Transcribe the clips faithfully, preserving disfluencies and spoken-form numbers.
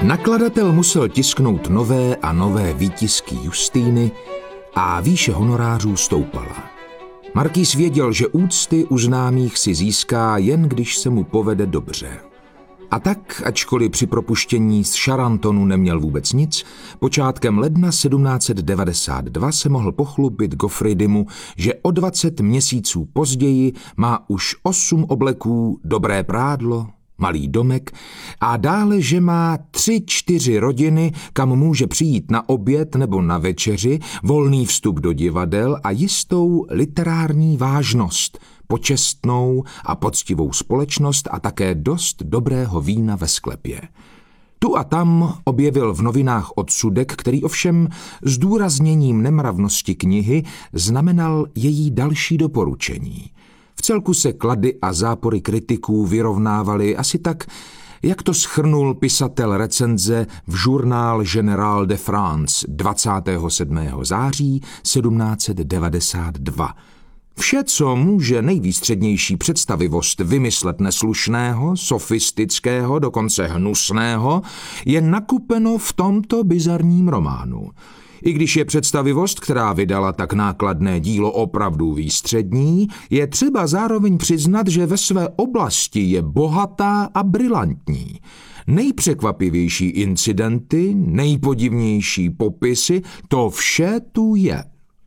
Nakladatel musel tisknout nové a nové výtisky Justýny a výše honorářů stoupala. Markýz věděl, že úcty u známých si získá, jen když se mu povede dobře. A tak, ačkoliv při propuštění z Charentonu neměl vůbec nic, počátkem ledna sedmnáct set devadesát dva se mohl pochlubit Goffridimu, že o dvacet měsíců později má už osm obleků, dobré prádlo, malý domek a dále, že má tři, čtyři rodiny, kam může přijít na oběd nebo na večeři, volný vstup do divadel a jistou literární vážnost, počestnou a poctivou společnost a také dost dobrého vína ve sklepě. Tu a tam objevil v novinách odsudek, který ovšem zdůrazněním nemravnosti knihy znamenal její další doporučení. Vcelku se klady a zápory kritiků vyrovnávaly asi tak, jak to shrnul pisatel recenze v Journal Général de France dvacátého sedmého září sedmnáct set devadesát dva. Vše, co může nejvýstřednější představivost vymyslet neslušného, sofistického, dokonce hnusného, je nakupeno v tomto bizarním románu. I když je představivost, která vydala tak nákladné dílo, opravdu výstřední, je třeba zároveň přiznat, že ve své oblasti je bohatá a brilantní. Nejpřekvapivější incidenty, nejpodivnější popisy, to vše tu je.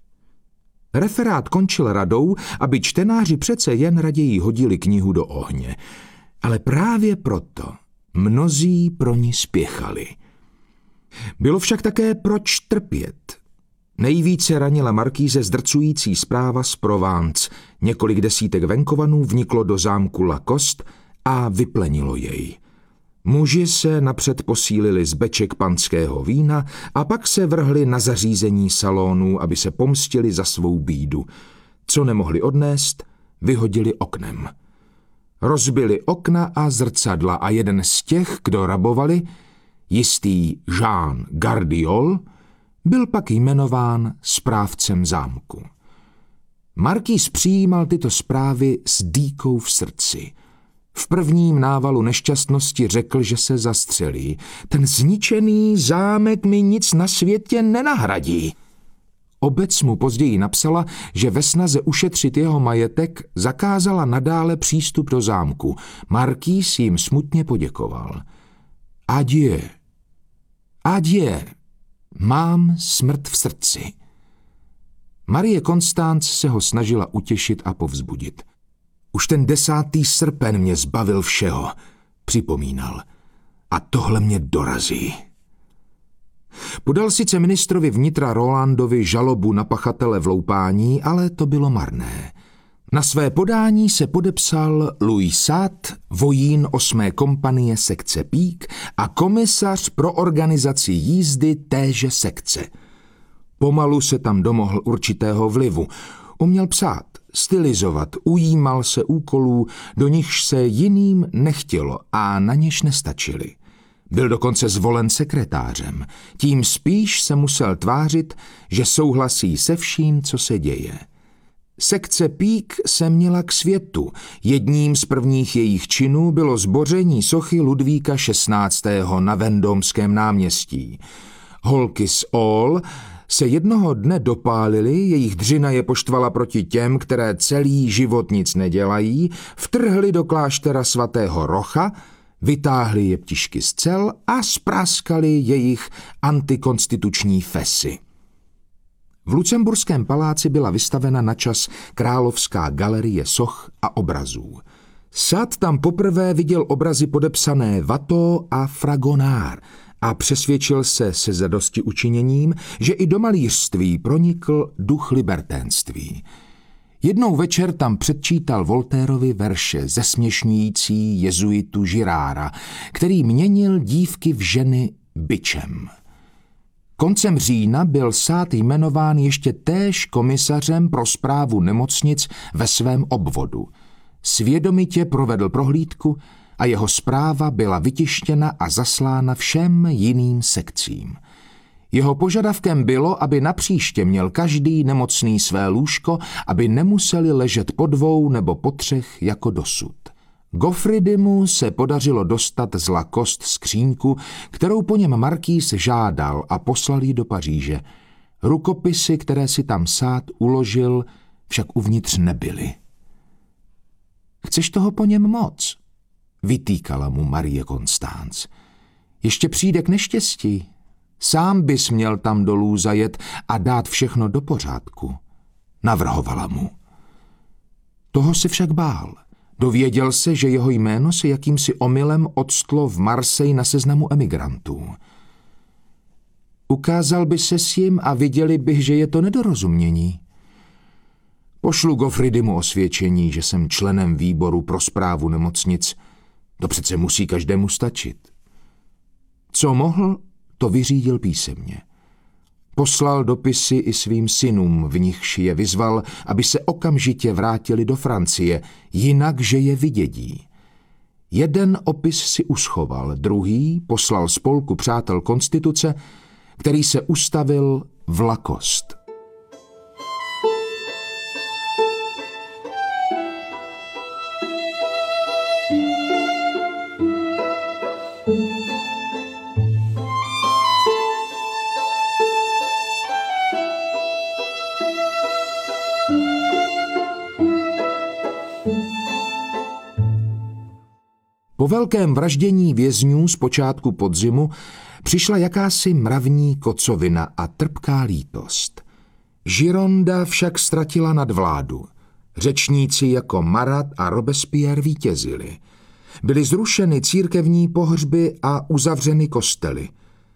Referát končil radou, aby čtenáři přece jen raději hodili knihu do ohně. Ale právě proto mnozí pro ní spěchali. Bylo však také proč trpět. Nejvíce ranila markýze zdrcující zpráva z Provence. Několik desítek venkovanů vniklo do zámku Lacoste a vyplenilo jej. Muži se napřed posílili z beček panského vína a pak se vrhli na zařízení salonů, aby se pomstili za svou bídu. Co nemohli odnést, vyhodili oknem. Rozbili okna a zrcadla a jeden z těch, kdo rabovali, jistý Jean Gardiol, byl pak jmenován správcem zámku. Markýz přijímal tyto zprávy s dýkou v srdci. V prvním návalu nešťastnosti řekl, že se zastřelí. Ten zničený zámek mi nic na světě nenahradí. Obec mu později napsala, že ve snaze ušetřit jeho majetek zakázala nadále přístup do zámku. Markýz jim smutně poděkoval. Adieu. Adieu. Mám smrt v srdci. Marie Constance se ho snažila utěšit a povzbudit. Už ten desátý srpen mě zbavil všeho, připomínal. A tohle mě dorazí. Podal sice ministrovi vnitra Rolandovi žalobu na pachatele vloupání, ale to bylo marné. Na své podání se podepsal Louis Sat, vojín osmé kompanie sekce Pík a komisař pro organizaci jízdy téže sekce. Pomalu se tam domohl určitého vlivu. Uměl psát, stylizovat, ujímal se úkolů, do nichž se jiným nechtělo a na něž nestačili. Byl dokonce zvolen sekretářem. Tím spíš se musel tvářit, že souhlasí se vším, co se děje. Sekce Pík se měla k světu. Jedním z prvních jejich činů bylo zboření sochy Ludvíka šestnáctého na Vendômském náměstí. Holky z All se jednoho dne dopálili, jejich dřina je poštvala proti těm, které celý život nic nedělají, vtrhli do kláštera svatého Rocha, vytáhli jeptišky z cel a spráskali jejich antikonstituční fesy. V Lucemburském paláci byla vystavena načas královská galerie soch a obrazů. Sat tam poprvé viděl obrazy podepsané Watteau a Fragonard a přesvědčil se se zadosti učiněním, že i do malířství pronikl duch liberténství. Jednou večer tam předčítal Voltairovi verše zesměšňující jezuitu Girára, který měnil dívky v ženy bičem. Koncem října byl Sat jmenován ještě též komisařem pro správu nemocnic ve svém obvodu. Svědomitě provedl prohlídku a jeho zpráva byla vytištěna a zaslána všem jiným sekcím. Jeho požadavkem bylo, aby napříště měl každý nemocný své lůžko, aby nemuseli ležet po dvou nebo po třech jako dosud. Goffridimu se podařilo dostat z Lacoste skříňku, kterou po něm markýz žádal, a poslal ji do Paříže. Rukopisy, které si tam Sade uložil, však uvnitř nebyly. Chceš toho po něm moc? Vytýkala mu Marie Constance. Ještě přijde k neštěstí. Sám bys měl tam dolů zajet a dát všechno do pořádku. Navrhovala mu. Toho se však bál. Dověděl se, že jeho jméno se jakýmsi omylem odstlo v Marseille na seznamu emigrantů. Ukázal by se s jim a viděli bych, že je to nedorozumění. Pošlu Goffridimu osvědčení, že jsem členem výboru pro správu nemocnic. To přece musí každému stačit. Co mohl, to vyřídil písemně. Poslal dopisy i svým synům, v nichž je vyzval, aby se okamžitě vrátili do Francie, jinak, že je vydědí. Jeden opis si uschoval, druhý poslal spolku přátel konstituce, který se ustavil v Lacoste. Po velkém vraždění vězňů z počátku podzimu přišla jakási mravní kocovina a trpká lítost. Gironda však ztratila nadvládu. Řečníci jako Marat a Robespierre vítězili. Byly zrušeny církevní pohřby a uzavřeny kostely.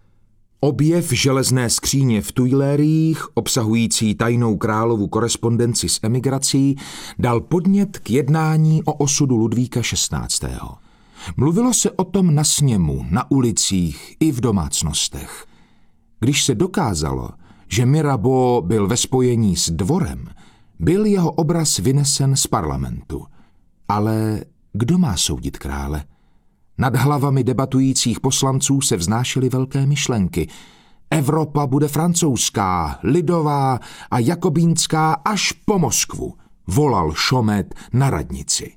Objev železné skříně v Tuileries, obsahující tajnou královu korespondenci s emigrací, dal podnět k jednání o osudu Ludvíka šestnáctého. Mluvilo se o tom na sněmu, na ulicích i v domácnostech. Když se dokázalo, že Mirabeau byl ve spojení s dvorem, byl jeho obraz vynesen z parlamentu. Ale kdo má soudit krále? Nad hlavami debatujících poslanců se vznášely velké myšlenky. Evropa bude francouzská, lidová a jakobínská až po Moskvu, volal Chomet na radnici.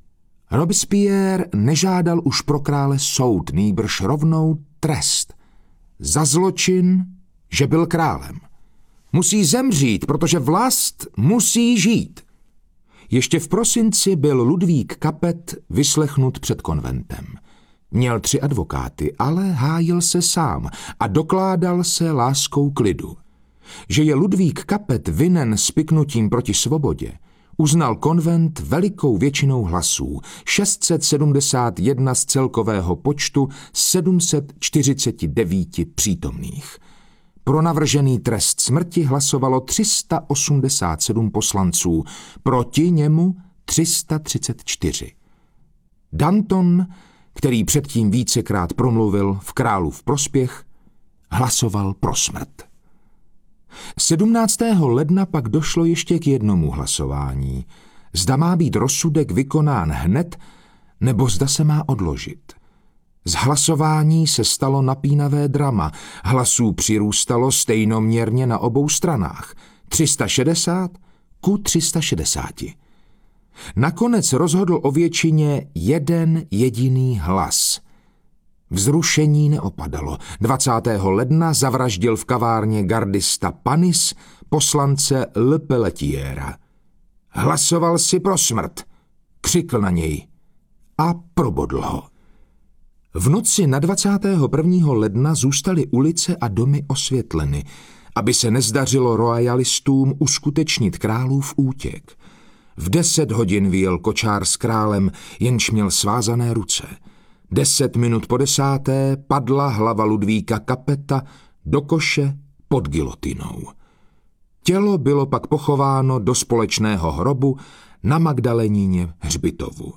Robespierre nežádal už pro krále soud, nýbrž rovnou trest. Za zločin, že byl králem. Musí zemřít, protože vlast musí žít. Ještě v prosinci byl Ludvík Capet vyslechnut před konventem. Měl tři advokáty, ale hájil se sám a dokládal se láskou k lidu. Že je Ludvík Capet vinen spiknutím proti svobodě, uznal konvent velikou většinou hlasů, šest set sedmdesát jedna z celkového počtu sedm set čtyřicet devět přítomných. Pro navržený trest smrti hlasovalo tři sta osmdesát sedm poslanců, proti němu tři sta třicet čtyři. Danton, který předtím vícekrát promluvil v králův prospěch, hlasoval pro smrt. sedmnáctého ledna pak došlo ještě k jednomu hlasování. Zda má být rozsudek vykonán hned, nebo zda se má odložit. Z hlasování se stalo napínavé drama. Hlasů přirůstalo stejnoměrně na obou stranách. tři sta šedesát ku tři sta šedesáti. Nakonec rozhodl o většině jeden jediný hlas. Vzrušení neopadalo. dvacátého ledna zavraždil v kavárně gardista Panis poslance Le Pelletiera. Hlasoval si pro smrt, křikl na něj a probodl ho. V noci na dvacátého prvního ledna zůstaly ulice a domy osvětleny, aby se nezdařilo royalistům uskutečnit králův útěk. V deset hodin vyjel kočár s králem, jenž měl svázané ruce. Deset minut po desáté padla hlava Ludvíka Capeta do koše pod gilotinou. Tělo bylo pak pochováno do společného hrobu na Magdalenině hřbitovu.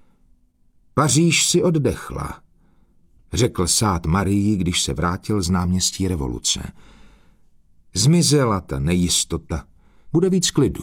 Paříž si oddechla, řekl Sade Marii, když se vrátil z náměstí Revoluce. Zmizela ta nejistota, bude víc klidu.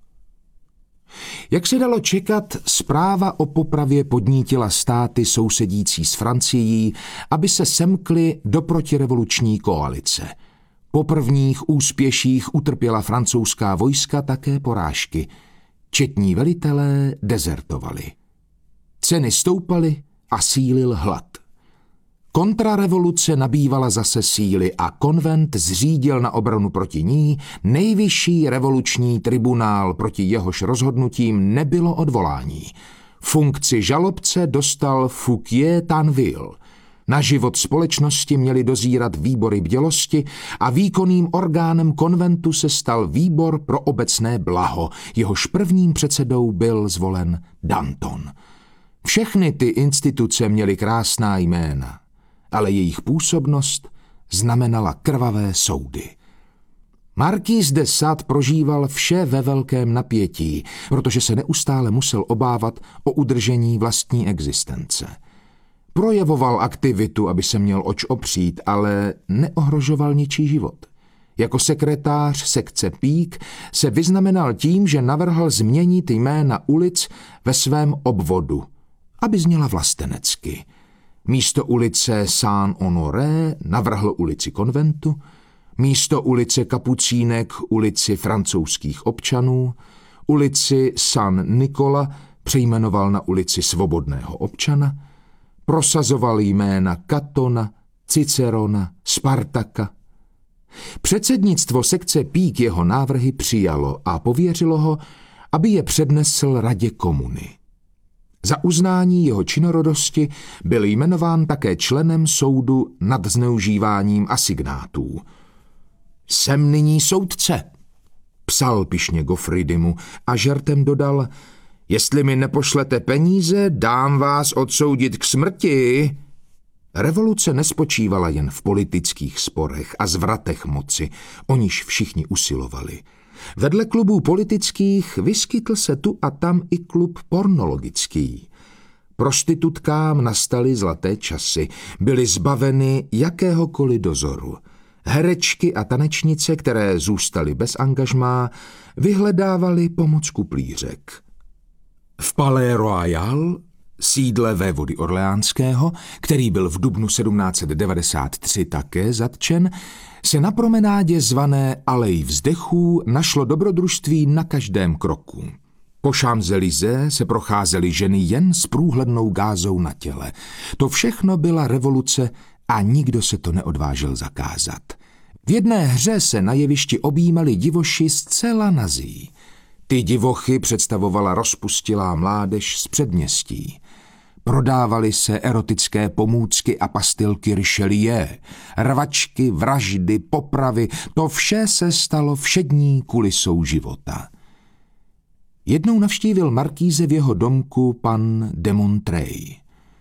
Jak se dalo čekat, zpráva o popravě podnítila státy sousedící s Francií, aby se semkly do protirevoluční koalice. Po prvních úspěších utrpěla francouzská vojska také porážky. Četní velitelé dezertovali. Ceny stoupaly a sílil hlad. Kontrarevoluce nabývala zase síly a konvent zřídil na obranu proti ní nejvyšší revoluční tribunál, proti jehož rozhodnutím nebylo odvolání. Funkci žalobce dostal Fouquier Tinville. Na život společnosti měli dozírat výbory bdělosti a výkonným orgánem konventu se stal výbor pro obecné blaho, jehož prvním předsedou byl zvolen Danton. Všechny ty instituce měly krásná jména, ale jejich působnost znamenala krvavé soudy. Marquis de Sade prožíval vše ve velkém napětí, protože se neustále musel obávat o udržení vlastní existence. Projevoval aktivitu, aby se měl oč opřít, ale neohrožoval ničí život. Jako sekretář sekce Pík se vyznamenal tím, že navrhl změnit jména ulic ve svém obvodu, aby zněla vlastenecky. Místo ulice Saint-Honoré navrhl ulici konventu, místo ulice Kapucínek ulici francouzských občanů, ulici Saint-Nicolas přejmenoval na ulici svobodného občana, prosazoval jména Katona, Cicerona, Spartaka. Předsednictvo sekce Pík jeho návrhy přijalo a pověřilo ho, aby je přednesl Radě komuny. Za uznání jeho činorodosti byl jmenován také členem soudu nad zneužíváním asignátů. Jsem nyní soudce, psal pyšně Goffridimu a žertem dodal, jestli mi nepošlete peníze, dám vás odsoudit k smrti. Revoluce nespočívala jen v politických sporech a zvratech moci, o níž všichni usilovali. Vedle klubů politických vyskytl se tu a tam i klub pornologický. Prostitutkám nastaly zlaté časy, byly zbaveny jakéhokoliv dozoru. Herečky a tanečnice, které zůstaly bez angažmá, vyhledávaly pomoc kuplířek. V Palais Royal, sídle vévody Orleánského, který byl v dubnu sedmnáct set devadesát tři také zatčen, se na promenádě zvané Alej vzdechů našlo dobrodružství na každém kroku. Po Champs-Élysées se procházely ženy jen s průhlednou gázou na těle. To všechno byla revoluce a nikdo se to neodvážil zakázat. V jedné hře se na jevišti objímali divoši zcela nazí. Ty divochy představovala rozpustilá mládež z předměstí. Prodávaly se erotické pomůcky a pastilky Richelieu, rvačky, vraždy, popravy, to vše se stalo všední kulisou života. Jednou navštívil markíze v jeho domku pan de Montreuil.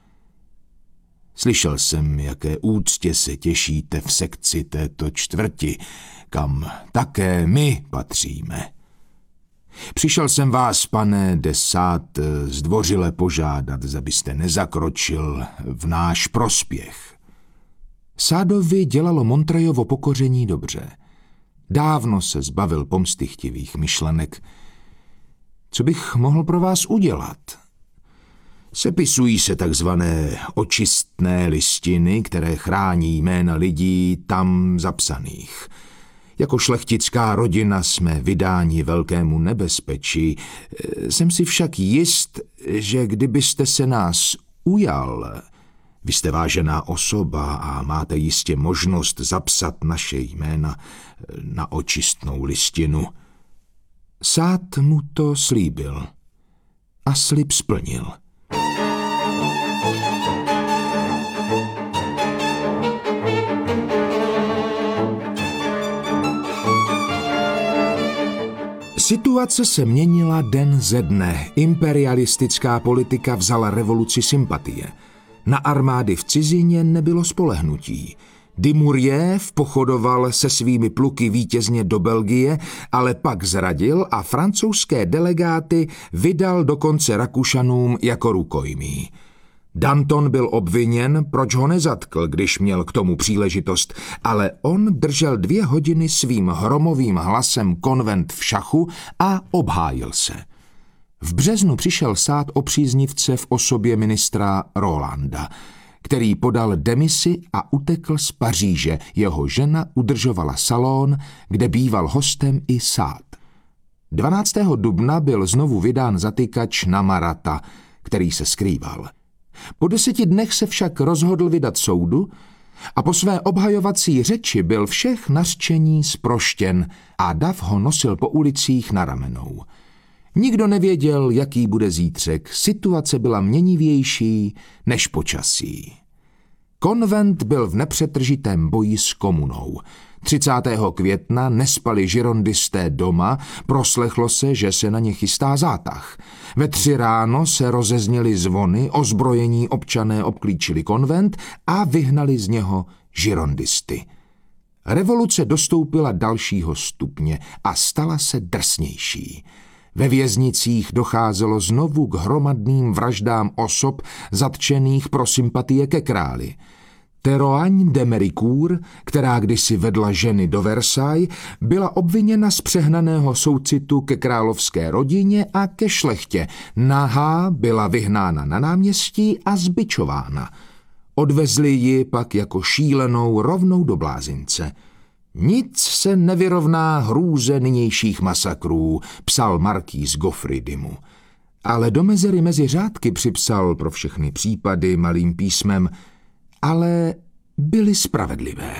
Slyšel jsem, jaké úctě se těšíte v sekci této čtvrti, kam také my patříme. Přišel jsem vás, pane de Sade, zdvořile požádat, abyste nezakročil v náš prospěch. Sádovi dělalo Montreuilovo pokoření dobře. Dávno se zbavil pomstychtivých myšlenek. Co bych mohl pro vás udělat? Sepisují se takzvané očistné listiny, které chrání jména lidí tam zapsaných. Jako šlechtická rodina jsme vydáni velkému nebezpečí. Jsem si však jist, že kdybyste se nás ujal, vy jste vážená osoba a máte jistě možnost zapsat naše jména na očistnou listinu. Sade mu to slíbil a slib splnil. Situace se měnila den ze dne. Imperialistická politika vzala revoluci sympatie. Na armády v cizině nebylo spolehnutí. Dumouriez pochodoval se svými pluky vítězně do Belgie, ale pak zradil a francouzské delegáty vydal dokonce Rakušanům jako rukojmí. Danton byl obviněn, proč ho nezatkl, když měl k tomu příležitost, ale on držel dvě hodiny svým hromovým hlasem konvent v šachu a obhájil se. V březnu přišel Sade o příznivce v osobě ministra Rolanda, který podal demisi a utekl z Paříže. Jeho žena udržovala salon, kde býval hostem i Sade. dvanáctého dubna byl znovu vydán zatykač na Marata, který se skrýval. Po deseti dnech se však rozhodl vydat soudu a po své obhajovací řeči byl všech nařčení zproštěn a dav ho nosil po ulicích na ramenou. Nikdo nevěděl, jaký bude zítřek, situace byla měnivější než počasí. Konvent byl v nepřetržitém boji s komunou. třicátého května nespali žirondisté doma, proslechlo se, že se na ně chystá zátah. Ve tři ráno se rozezněly zvony, ozbrojení občané obklíčili konvent a vyhnali z něho žirondisty. Revoluce dostoupila dalšího stupně a stala se drsnější. Ve věznicích docházelo znovu k hromadným vraždám osob zatčených pro sympatie ke králi. Théroigne de Méricourt, která kdysi vedla ženy do Versailles, byla obviněna z přehnaného soucitu ke královské rodině a ke šlechtě. Nahá byla vyhnána na náměstí a zbičována. Odvezli ji pak jako šílenou rovnou do blázince. Nic se nevyrovná hrůze nynějších masakrů, psal markýz Geoffroy Dymu. Ale do mezery mezi řádky připsal pro všechny případy malým písmem, ale byly spravedlivé.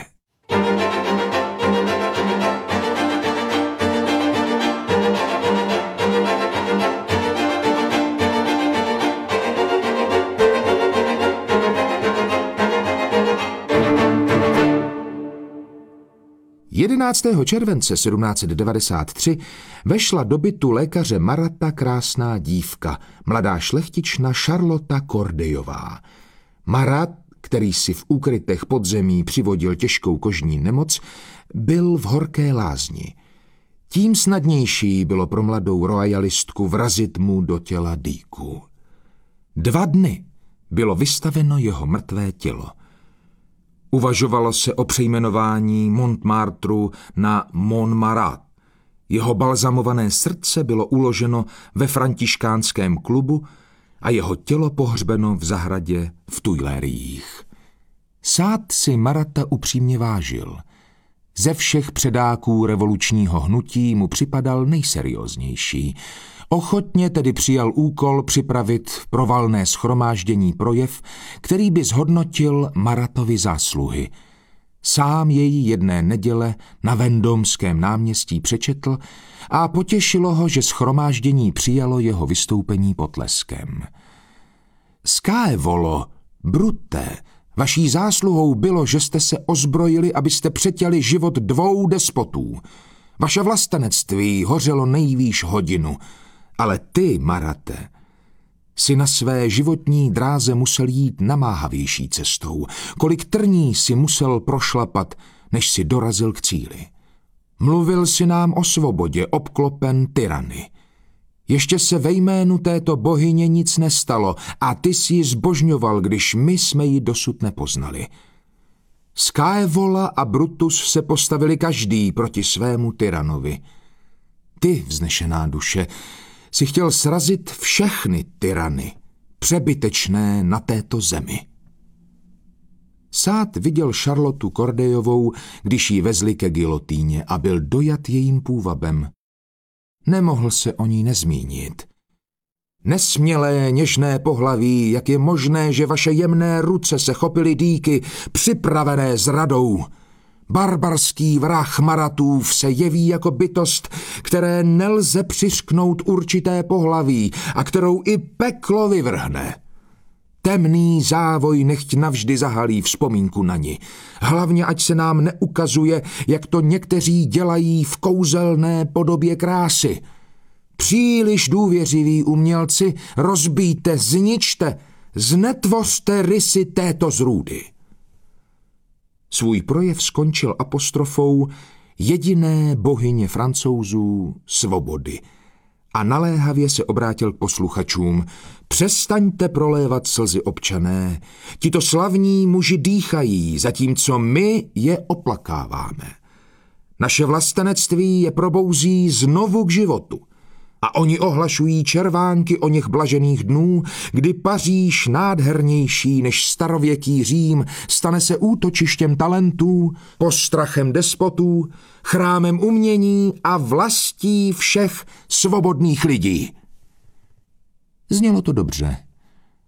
jedenáctého července sedmnáct set devadesát tři vešla do bytu lékaře Marata krásná dívka, mladá šlechtična Charlotte Cordeillová. Marat, který si v úkrytech podzemí přivodil těžkou kožní nemoc, byl v horké lázni. Tím snadnější bylo pro mladou royalistku vrazit mu do těla dýku. Dva dny bylo vystaveno jeho mrtvé tělo. Uvažovalo se o přejmenování Montmartru na Montmarat. Jeho balzamované srdce bylo uloženo ve františkánském klubu a jeho tělo pohřbeno v zahradě v Tuileries. Sát si Marata upřímně vážil. Ze všech předáků revolučního hnutí mu připadal nejserióznější. Ochotně tedy přijal úkol připravit pro valné shromáždění projev, který by zhodnotil Maratovi zásluhy. Sám jej jedné neděle na Vendômském náměstí přečetl a potěšilo ho, že shromáždění přijalo jeho vystoupení potleskem. Scaevolo, Brute, vaší zásluhou bylo, že jste se ozbrojili, abyste přetěli život dvou despotů. Vaše vlastenectví hořelo nejvýš hodinu, ale ty, Marate, si na své životní dráze musel jít namáhavější cestou. Kolik trní si musel prošlapat, než si dorazil k cíli. Mluvil si nám o svobodě, obklopen tyrany. Ještě se ve jménu této bohyně nic nestalo a ty si ji zbožňoval, když my jsme ji dosud nepoznali. Scaevola a Brutus se postavili každý proti svému tyranovi. Ty, vznešená duše, si chtěl srazit všechny tyrany, přebytečné na této zemi. Sát viděl Charlotu Cordeillovou, když ji vezli ke gilotýně a byl dojat jejím půvabem. Nemohl se o ní nezmínit. Nesmělé, něžné pohlaví, jak je možné, že vaše jemné ruce se chopily dýky, připravené zradou. Barbarský vrah Maratův se jeví jako bytost, které nelze přiřknout určité pohlaví a kterou i peklo vyvrhne. Temný závoj nechť navždy zahalí vzpomínku na ni. Hlavně ať se nám neukazuje, jak to někteří dělají v kouzelné podobě krásy. Příliš důvěřiví umělci, rozbijte, zničte, znetvořte rysy této zrůdy. Svůj projev skončil apostrofou jediné bohyně Francouzů svobody a naléhavě se obrátil k posluchačům. Přestaňte prolévat slzy, občané, tito slavní muži dýchají, zatímco my je oplakáváme. Naše vlastenectví je probouzí znovu k životu. A oni ohlašují červánky o něch blažených dnů, kdy Paříž nádhernější než starověký Řím stane se útočištěm talentů, postrachem despotů, chrámem umění a vlastí všech svobodných lidí. Znělo to dobře,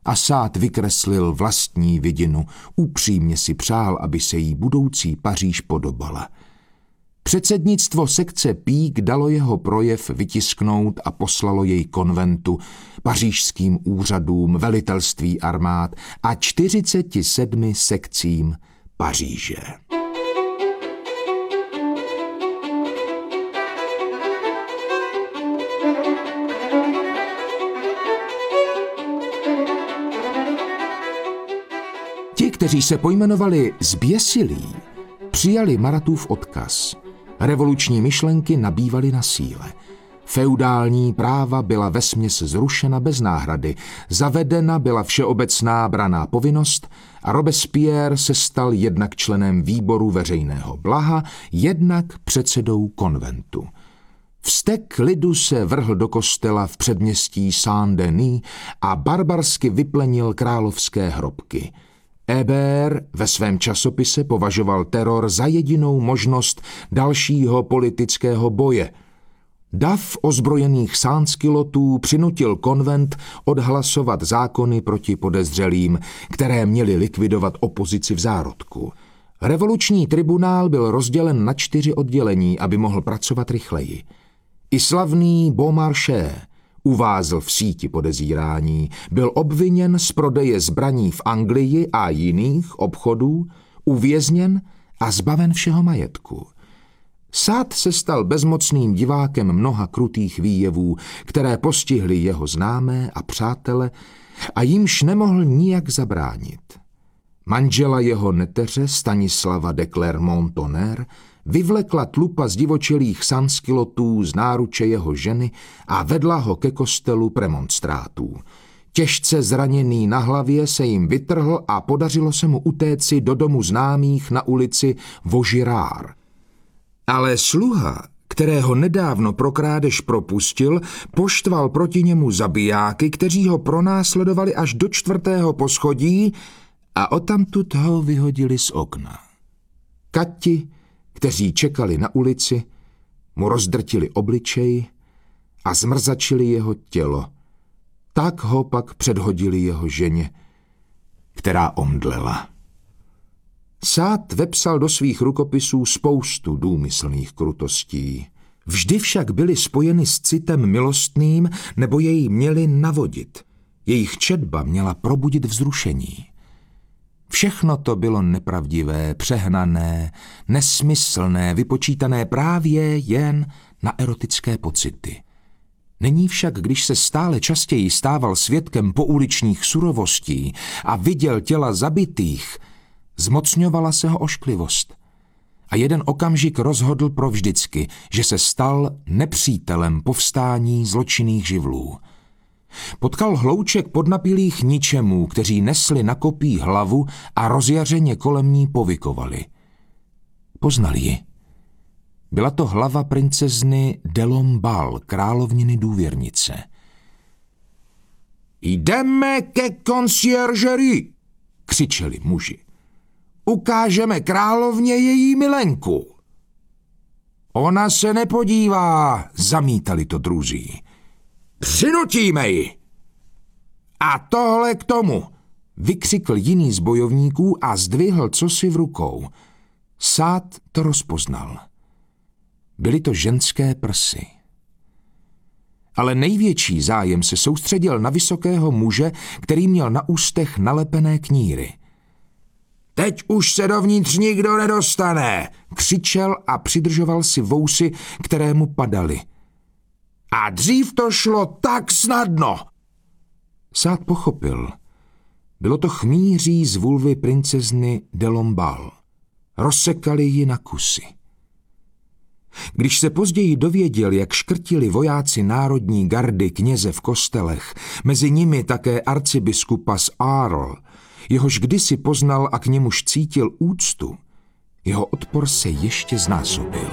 A Sát vykreslil vlastní vidinu, upřímně si přál, aby se jí budoucí Paříž podobala. Předsednictvo sekce Pík dalo jeho projev vytisknout a poslalo jej konventu, pařížským úřadům, velitelství armád a čtyřiceti sedmi sekcím Paříže. Ti, kteří se pojmenovali zběsilí, přijali Maratův odkaz. Revoluční myšlenky nabývaly na síle. Feudální práva byla vesměs zrušena bez náhrady, zavedena byla všeobecná branná povinnost a Robespierre se stal jednak členem výboru veřejného blaha, jednak předsedou konventu. Vztek lidu se vrhl do kostela v předměstí Saint-Denis a barbarsky vyplenil královské hrobky. Hébert ve svém časopise považoval teror za jedinou možnost dalšího politického boje. Dav ozbrojených sánskilotů přinutil konvent odhlasovat zákony proti podezřelým, které měly likvidovat opozici v zárodku. Revoluční tribunál byl rozdělen na čtyři oddělení, aby mohl pracovat rychleji. I slavný Beaumarchais uvázl v síti podezírání, byl obviněn z prodeje zbraní v Anglii a jiných obchodů, uvězněn a zbaven všeho majetku. Sát se stal bezmocným divákem mnoha krutých výjevů, které postihly jeho známé a přátele a jimž nemohl nijak zabránit. Manžela jeho neteře Stanislava de Clermont-Tonnerre vyvlekla tlupa zdivočelých sanskilotů z náruče jeho ženy a vedla ho ke kostelu premonstrátů. Těžce zraněný na hlavě se jim vytrhl a podařilo se mu utéci do domu známých na ulici Vaugirard. Ale sluha, kterého nedávno pro krádež propustil, poštval proti němu zabijáky, kteří ho pronásledovali až do čtvrtého poschodí a odtamtud ho vyhodili z okna. Kati, kteří čekali na ulici, mu rozdrtili obličej a zmrzačili jeho tělo. Tak ho pak předhodili jeho ženě, která omdlela. Sát vepsal do svých rukopisů spoustu důmyslných krutostí. Vždy však byly spojeny s citem milostným nebo jej měly navodit. Jejich četba měla probudit vzrušení. Všechno to bylo nepravdivé, přehnané, nesmyslné, vypočítané právě jen na erotické pocity. Nyní však, když se stále častěji stával svědkem pouličních surovostí a viděl těla zabitých, zmocňovala se ho ošklivost. A jeden okamžik rozhodl provždycky, že se stal nepřítelem povstání zločinných živlů. Potkal hlouček podnapilých ničemů, kteří nesli na kopí hlavu a rozjařeně kolem ní povykovali. Poznal ji. Byla to hlava princezny de Lamballe, královniny důvěrnice. Jdeme ke conciergerii, křičeli muži. Ukážeme královně její milenku. Ona se nepodívá, zamítali to druzí. Přinutíme ji. A tohle k tomu, vykřikl jiný z bojovníků a zdvihl cosi v rukou. Sát to rozpoznal. Byly to ženské prsy. Ale největší zájem se soustředil na vysokého muže, který měl na ústech nalepené kníry. Teď už se dovnitř nikdo nedostane, křičel a přidržoval si vousy, které mu padaly. A dřív to šlo tak snadno. Sát pochopil. Bylo to chmýří z vulvy princezny de Lamballe. Rozsekali ji na kusy. Když se později dověděl, jak škrtili vojáci národní gardy kněze v kostelech, mezi nimi také arcibiskupa z Arles, jehož kdysi poznal a k němuž cítil úctu, jeho odpor se ještě znásobil.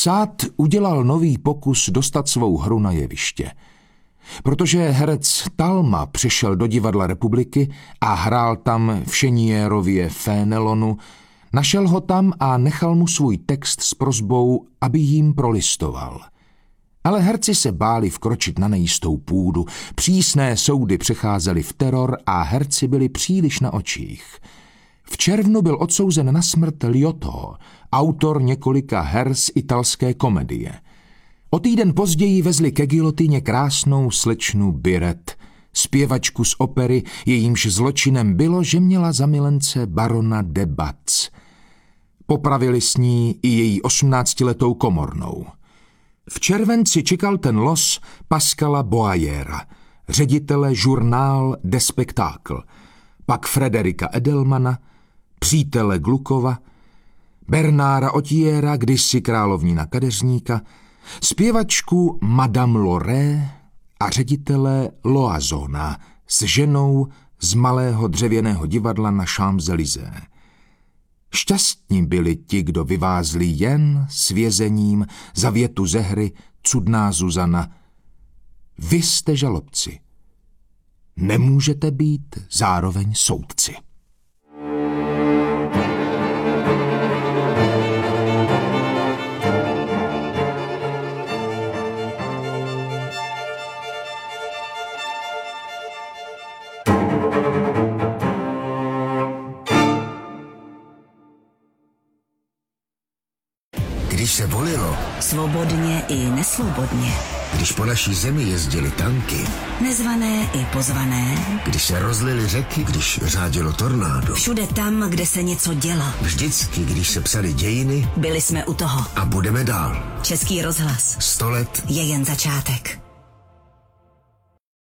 Sát udělal nový pokus dostat svou hru na jeviště. Protože herec Talma přišel do divadla Republiky a hrál tam v Šenierově Fénelonu, našel ho tam a nechal mu svůj text s prosbou, aby jím prolistoval. Ale herci se báli vkročit na nejistou půdu, přísné soudy přecházely v teror a herci byli příliš na očích. V červnu byl odsouzen na smrt Liotto, autor několika her z italské komedie. O týden později vezli ke gilotyně krásnou slečnu Biret, zpěvačku z opery, jejímž zločinem bylo, že měla za milence barona de Batz. Popravili s ní i její osmnáctiletou komornou. V červenci čekal ten los Pascala Boayera, ředitele Journal des Spectacles, pak Frederika Edelmana, přítele Glukova, Bernára Otiera, kdysi královnína kadeřníka, zpěvačku Madame Loré a ředitele Loazona s ženou z malého dřevěného divadla na Champs-Élysées. Šťastní byli ti, kdo vyvázli jen s vězením za větu ze hry Cudná Zuzana. Vy jste žalobci. Nemůžete být zároveň soudci. Když se volilo, svobodně i nesvobodně, když po naší zemi jezdili tanky, nezvané i pozvané, když se rozlily řeky, když řádilo tornádo, všude tam, kde se něco dělo, vždycky, když se psaly dějiny, byli jsme u toho. A budeme dál. Český rozhlas. Sto let je jen začátek.